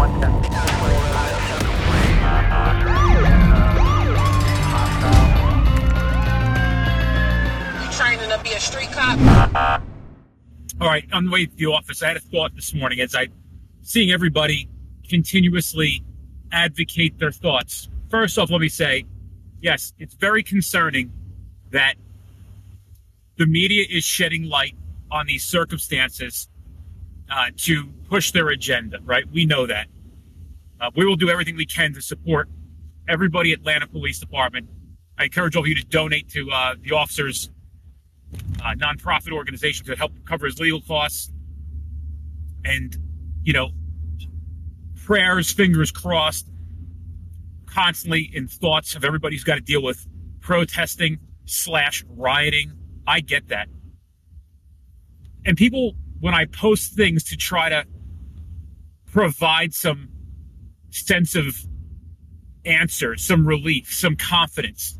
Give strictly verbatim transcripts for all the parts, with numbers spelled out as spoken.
Training to be a street cop. All right, on the way to the office, I had a thought this morning as I seeing everybody continuously advocate their thoughts. First off, let me say, yes, it's very concerning that the media is shedding light on these circumstances uh, to push their agenda, right? We know that. Uh, we will do everything we can to support everybody at Atlanta Police Department. I encourage all of you to donate to uh, the officers' uh, nonprofit organization to help cover his legal costs. And, you know, prayers, fingers crossed, constantly in thoughts of everybody who's got to deal with protesting slash rioting. I get that. And people, when I post things to try to provide some sense of answer, some relief, some confidence,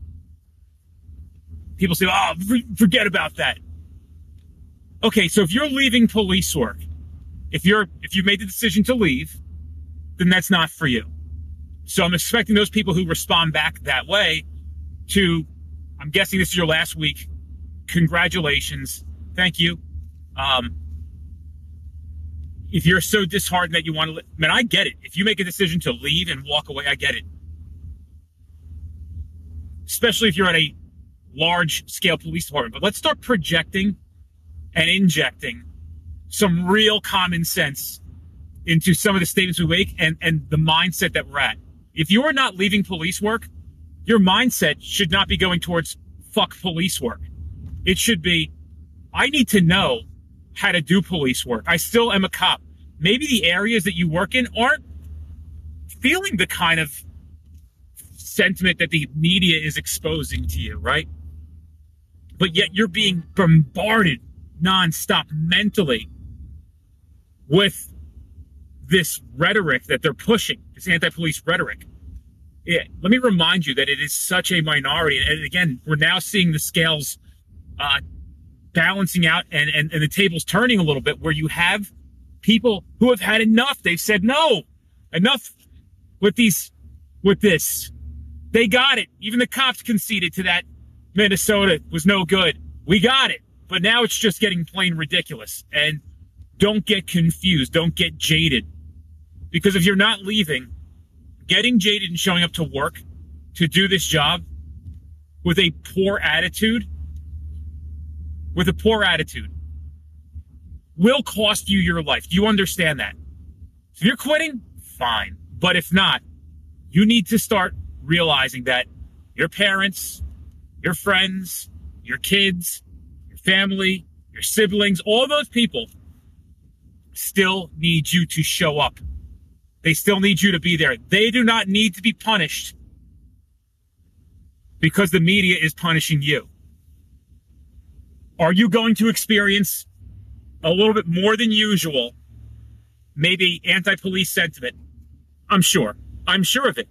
people say, oh, forget about that. Okay, so if you're leaving police work, if you're if you made the decision to leave, then that's not for you. So I'm expecting those people who respond back that way to, I'm guessing this is your last week. Congratulations. Thank you. Um, if you're so disheartened that you want to, I mean, I get it. If you make a decision to leave and walk away, I get it. Especially if you're at a large-scale police department. But let's start projecting and injecting some real common sense into some of the statements we make and, and the mindset that we're at. If you are not leaving police work, your mindset should not be going towards fuck police work. It should be, I need to know how to do police work. I still am a cop. Maybe the areas that you work in aren't feeling the kind of sentiment that the media is exposing to you, right? But yet you're being bombarded nonstop mentally with this rhetoric that they're pushing, this anti-police rhetoric. Yeah, let me remind you that it is such a minority. And again, we're now seeing the scales uh, balancing out and, and, and the tables turning a little bit, where you have people who have had enough. They've said, no, enough with these, with this. They got it. Even the cops conceded to that Minnesota was no good. We got it. But now it's just getting plain ridiculous. And don't get confused. Don't get jaded. Because if you're not leaving, getting jaded and showing up to work to do this job with a poor attitude, with a poor attitude, will cost you your life. Do you understand that? If you're quitting, fine. But if not, you need to start realizing that your parents, your friends, your kids, your family, your siblings, all those people still need you to show up. They still need you to be there. They do not need to be punished because the media is punishing you. Are you going to experience a little bit more than usual, maybe anti-police sentiment? I'm sure. I'm sure of it.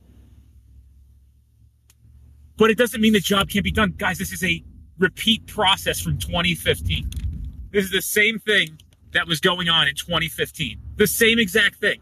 But it doesn't mean the job can't be done. Guys, this is a repeat process from twenty fifteen. This is the same thing that was going on in twenty fifteen. The same exact thing.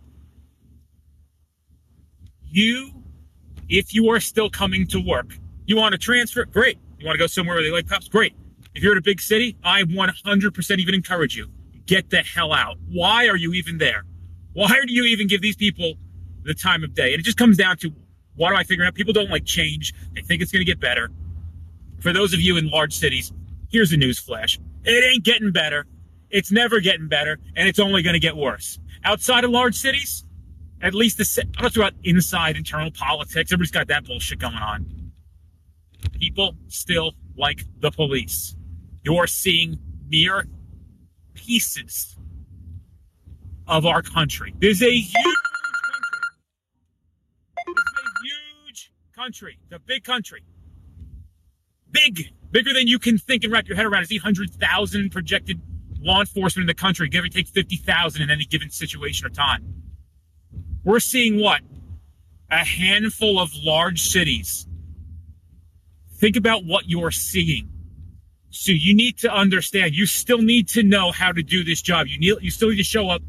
You, if you are still coming to work, you want to transfer? Great. You want to go somewhere where they like cops? Great. If you're in a big city, I one hundred percent even encourage you. Get the hell out. Why are you even there? Why do you even give these people the time of day? And it just comes down to, why do I figure out? People don't like change. They think it's going to get better. For those of you in large cities, here's a news flash. It ain't getting better. It's never getting better, and it's only going to get worse. Outside of large cities, at least the, I'm not talking about inside internal politics. Everybody's got that bullshit going on. People still like the police. You're seeing mere pieces of our country. There's a huge country. This is a huge country. It's a big country. Big. Bigger than you can think and wrap your head around. It's eight hundred thousand projected law enforcement in the country. Give or take fifty thousand in any given situation or time. We're seeing what? A handful of large cities. Think about what you're seeing. So you need to understand, you still need to know how to do this job. You need, you still need to show up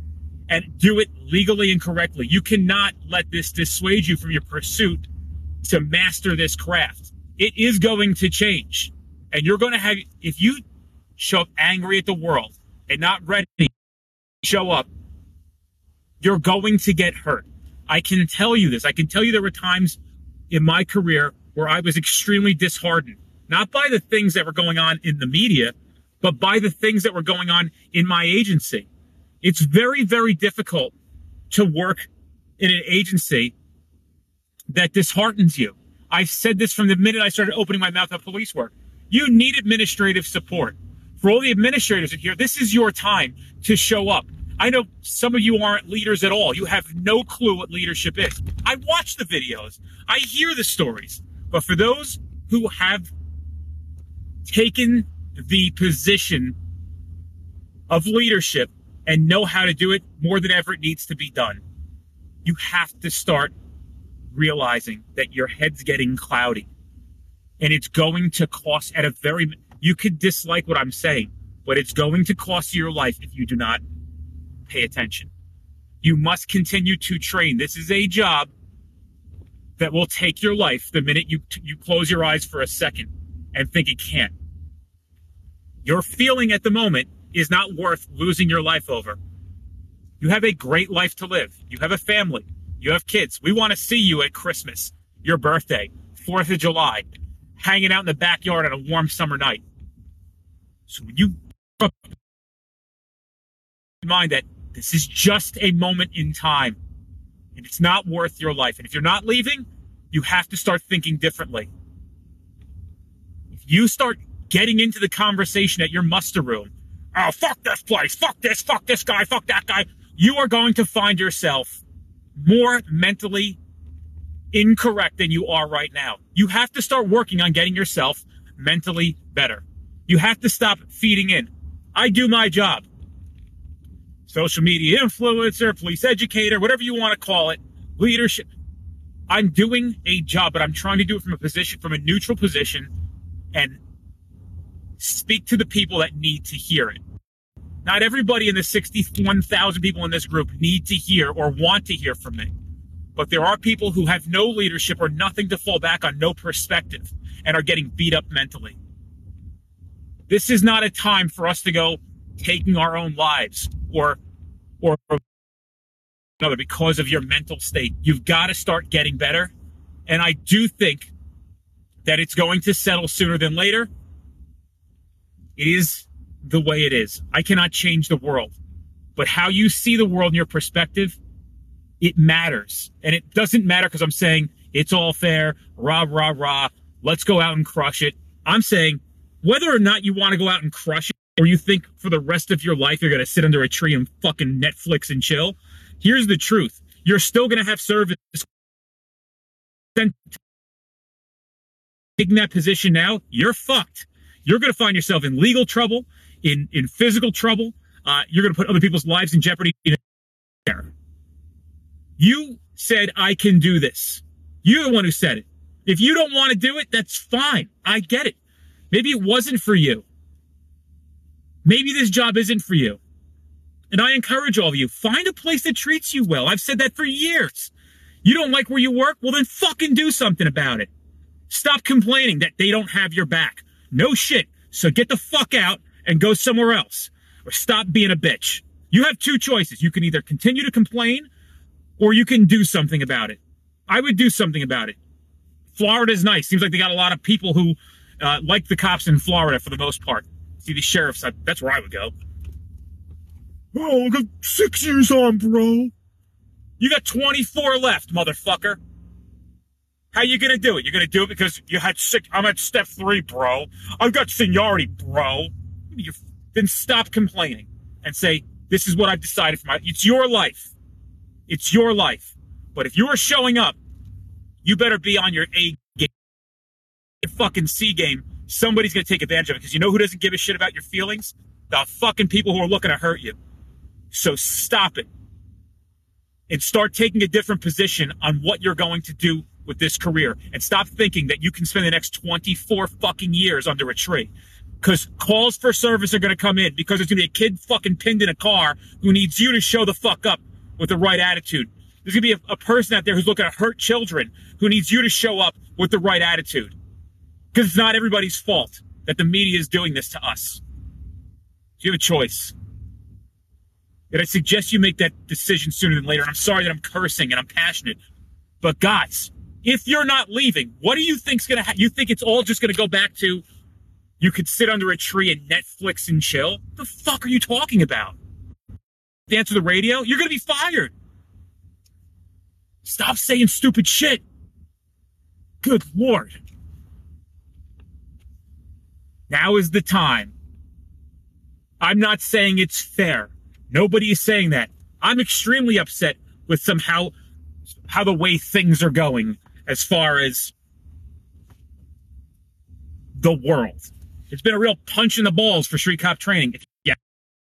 and do it legally and correctly. You cannot let this dissuade you from your pursuit to master this craft. It is going to change. And you're going to have, if you show up angry at the world and not ready to show up, you're going to get hurt. I can tell you this. I can tell you there were times in my career where I was extremely disheartened, not by the things that were going on in the media, but by the things that were going on in my agency. It's very, very difficult to work in an agency that disheartens you. I said this from the minute I started opening my mouth about police work. You need administrative support. For all the administrators in here, this is your time to show up. I know some of you aren't leaders at all. You have no clue what leadership is. I watch the videos. I hear the stories. But for those who have taken the position of leadership and know how to do it more than ever it needs to be done, you have to start realizing that your head's getting cloudy. And it's going to cost at a very, you could dislike what I'm saying, but it's going to cost you your life if you do not pay attention. You must continue to train. This is a job that will take your life the minute you you close your eyes for a second and think it can't. Your feeling at the moment is not worth losing your life over. You have a great life to live. You have a family. You have kids. We want to see you at Christmas, your birthday, fourth of July, hanging out in the backyard on a warm summer night. So when you mind that this is just a moment in time and it's not worth your life. And if you're not leaving, you have to start thinking differently. If you start getting into the conversation at your muster room, oh, fuck this place, fuck this, fuck this guy, fuck that guy, you are going to find yourself more mentally incorrect than you are right now. You have to start working on getting yourself mentally better. You have to stop feeding in. I do my job. Social media influencer, police educator, whatever you want to call it, leadership. I'm doing a job, but I'm trying to do it from a position, from a neutral position, and speak to the people that need to hear it. Not everybody in the sixty-one thousand people in this group need to hear or want to hear from me. But there are people who have no leadership or nothing to fall back on, no perspective, and are getting beat up mentally. This is not a time for us to go taking our own lives or or another because of your mental state. You've got to start getting better. And I do think that it's going to settle sooner than later. It is the way it is. I cannot change the world. But how you see the world and your perspective, it matters. And it doesn't matter because I'm saying it's all fair, rah, rah, rah, let's go out and crush it. I'm saying whether or not you want to go out and crush it, or you think for the rest of your life you're going to sit under a tree and fucking Netflix and chill, here's the truth. You're still going to have service. Taking that position now, you're fucked. You're going to find yourself in legal trouble, in, in physical trouble. Uh, you're going to put other people's lives in jeopardy. You said, I can do this. You're the one who said it. If you don't want to do it, that's fine. I get it. Maybe it wasn't for you. Maybe this job isn't for you. And I encourage all of you, find a place that treats you well. I've said that for years. You don't like where you work? Well, then fucking do something about it. Stop complaining that they don't have your back. No shit. So get the fuck out and go somewhere else. Or stop being a bitch. You have two choices. You can either continue to complain or you can do something about it. I would do something about it. Florida's nice. Seems like they got a lot of people who uh, like the cops in Florida for the most part. See the sheriffs, that's where I would go. Oh, I got six years on, bro. You got twenty-four left, motherfucker. How you gonna do it? You're gonna do it because you had six, I'm at step three, bro. I've got seniority, bro. You, then stop complaining and say, this is what I've decided for my, it's your life. It's your life. But if you are showing up, you better be on your A game, fucking C game. Somebody's going to take advantage of it because you know who doesn't give a shit about your feelings? The fucking people who are looking to hurt you. So stop it and start taking a different position on what you're going to do with this career and stop thinking that you can spend the next twenty-four fucking years under a tree. because calls for service are going to come in because there's going to be a kid fucking pinned in a car who needs you to show the fuck up with the right attitude. There's going to be a, a person out there who's looking to hurt children who needs you to show up with the right attitude. Because it's not everybody's fault that the media is doing this to us. You have a choice. And I suggest you make that decision sooner than later. And I'm sorry that I'm cursing and I'm passionate. But guys, if you're not leaving, what do you think's going to happen? You think it's all just going to go back to you could sit under a tree and Netflix and chill? The fuck are you talking about? Dance to the radio? You're going to be fired. Stop saying stupid shit. Good Lord. Now is the time. I'm not saying it's fair. Nobody is saying that. I'm extremely upset with somehow how the way things are going as far as the world. It's been a real punch in the balls for street cop training. Yeah.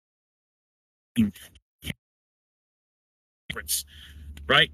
Right?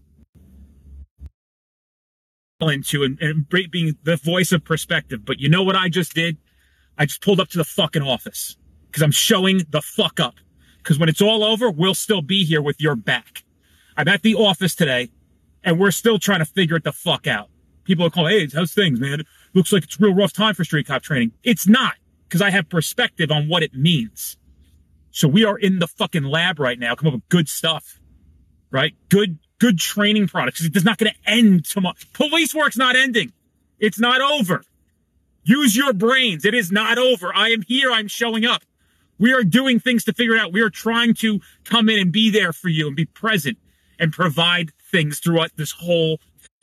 Into and, and being the voice of perspective. But you know what I just did? I just pulled up to the fucking office because I'm showing the fuck up. Because when it's all over, we'll still be here with your back. I'm at the office today, and we're still trying to figure it the fuck out. People are calling, hey, how's things, man? Looks like it's a real rough time for street cop training. It's not, because I have perspective on what it means. So we are in the fucking lab right now, come up with good stuff, right? Good, good training products. It's not going to end tomorrow. Police work's not ending. It's not over. Use your brains. It is not over. I am here. I'm showing up. We are doing things to figure it out. We are trying to come in and be there for you and be present and provide things throughout this whole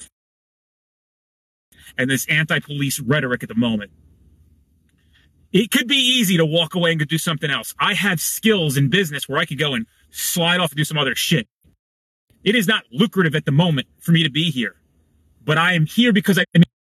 and this anti-police rhetoric at the moment. It could be easy to walk away and go do something else. I have skills in business where I could go and slide off and do some other shit. It is not lucrative at the moment for me to be here, but I am here because I am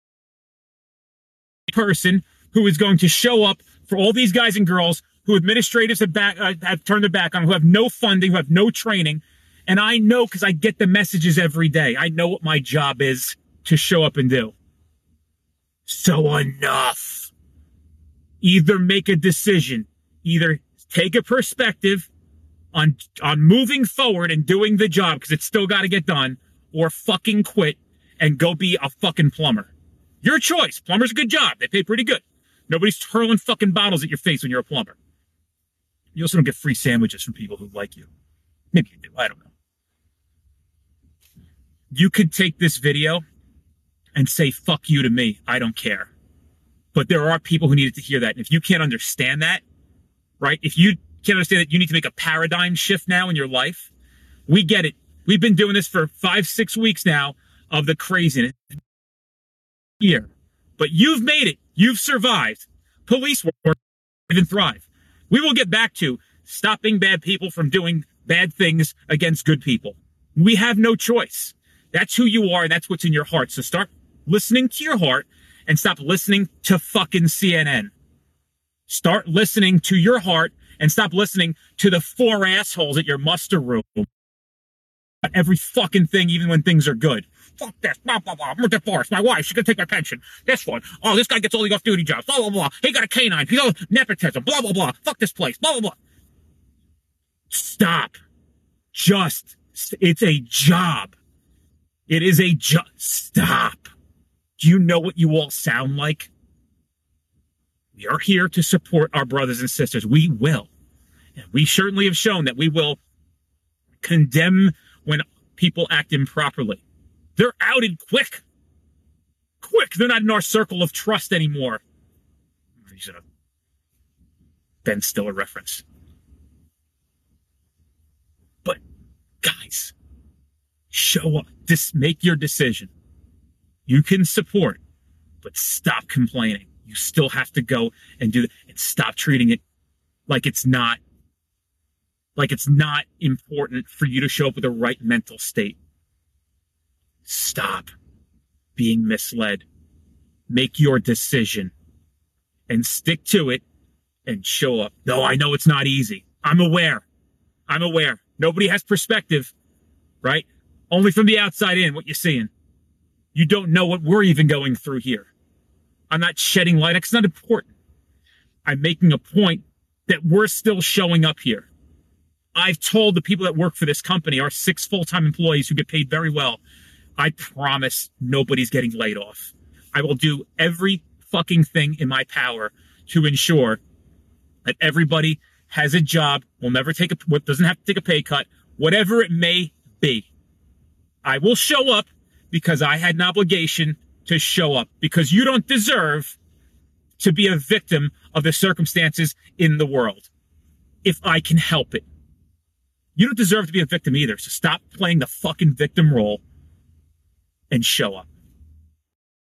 a person who is going to show up for all these guys and girls who administrators have, back, uh, have turned their back on, who have no funding, who have no training. And I know because I get the messages every day. I know what my job is to show up and do. So enough. Either make a decision, either take a perspective on, on moving forward and doing the job because it's still got to get done, or fucking quit and go be a fucking plumber. Your choice. Plumber's a good job. They pay pretty good. Nobody's hurling fucking bottles at your face when you're a plumber. You also don't get free sandwiches from people who like you. Maybe you do. I don't know. You could take this video and say, fuck you to me. I don't care. But there are people who needed to hear that. And if you can't understand that, right? If you can't understand that you need to make a paradigm shift now in your life, we get it. We've been doing this for five, six weeks now of the craziness here. But you've made it. You've survived. Police work and thrive. We will get back to stopping bad people from doing bad things against good people. We have no choice. That's who you are, and that's what's in your heart. So start listening to your heart and stop listening to fucking C N N. Start listening to your heart and stop listening to the four assholes at your muster room. Every fucking thing, even when things are good. Fuck this, blah, blah, blah. I'm a divorce. My wife, she's gonna take my pension. This one. Oh, this guy gets all the off-duty jobs. Blah, blah, blah. He got a canine. He got nepotism. Blah, blah, blah. Fuck this place. Blah, blah, blah. Stop. Just, it's a job. It is a job. Stop. Do you know what you all sound like? We are here to support our brothers and sisters. We will. And we certainly have shown that we will condemn when people act improperly. They're outed quick. Quick. They're not in our circle of trust anymore. Using a Ben Stiller reference. But, guys, show up. Just make your decision. You can support, but stop complaining. You still have to go and do it, and stop treating it like it's not, like it's not important for you to show up with the right mental state. Stop being misled. Make your decision and stick to it and show up. No, I know it's not easy. I'm aware. I'm aware. Nobody has perspective, right? Only from the outside in, what you're seeing. You don't know what we're even going through here. I'm not shedding light. It's not important. I'm making a point that we're still showing up here. I've told the people that work for this company, our six full-time employees who get paid very well, I promise nobody's getting laid off. I will do every fucking thing in my power to ensure that everybody has a job, will never take a, doesn't have to take a pay cut, whatever it may be. I will show up because I had an obligation to show up, because you don't deserve to be a victim of the circumstances in the world if I can help it. You don't deserve to be a victim either, so stop playing the fucking victim role and show up.